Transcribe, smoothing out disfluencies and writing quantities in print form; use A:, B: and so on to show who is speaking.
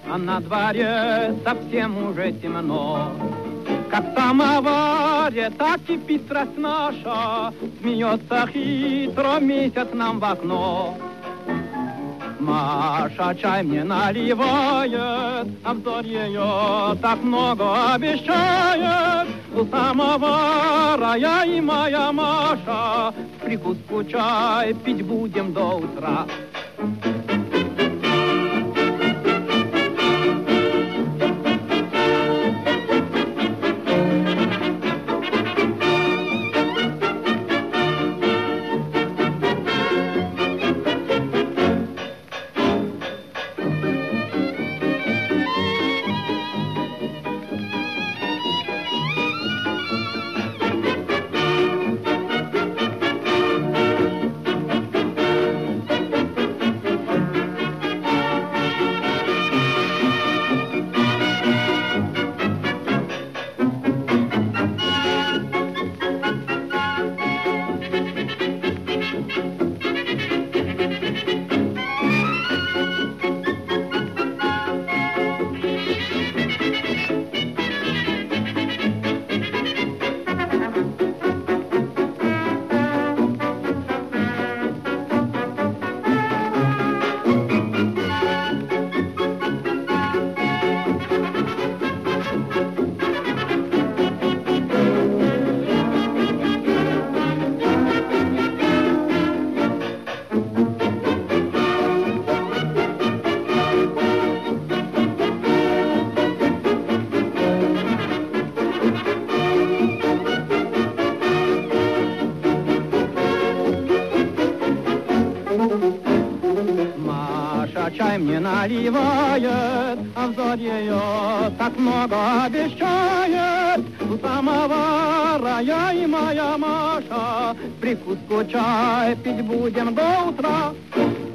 A: а на дворе совсем уже темно. Как в самоваре, так кипит страсть наша, смеется хитро месяц нам в окно. Маша чай мне наливает, а взор ее так много обещает. У самовара я и моя Маша, в прикуску чай пить будем до утра. Маша чай мне наливает, а взор ее так много обещает. У самовара я и моя Маша, прикуску чай пить будем до утра.